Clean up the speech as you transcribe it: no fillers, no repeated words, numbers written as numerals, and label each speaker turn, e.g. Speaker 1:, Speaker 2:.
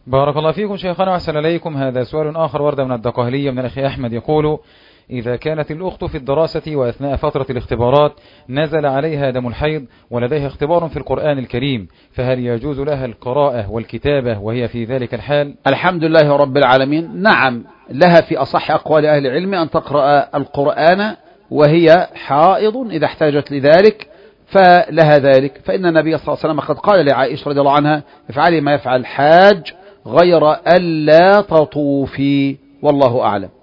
Speaker 1: بارك الله فيكم شيخنا وأحسن إليكم. هذا سؤال آخر ورد من الدقهلية من الأخي أحمد يقول: إذا كانت الأخت في الدراسة وأثناء فترة الاختبارات نزل عليها دم الحيض ولديها اختبار في القرآن الكريم، فهل يجوز لها القراءة والكتابة وهي في ذلك الحال؟
Speaker 2: الحمد لله رب العالمين. نعم، لها في أصح أقوال أهل العلم أن تقرأ القرآن وهي حائض إذا احتاجت لذلك، فلها ذلك. فإن النبي صلى الله عليه وسلم قد قال لعائشة رضي الله عنها: افعلي ما يفعل الحاج غير ألا تطوفي، والله أعلم.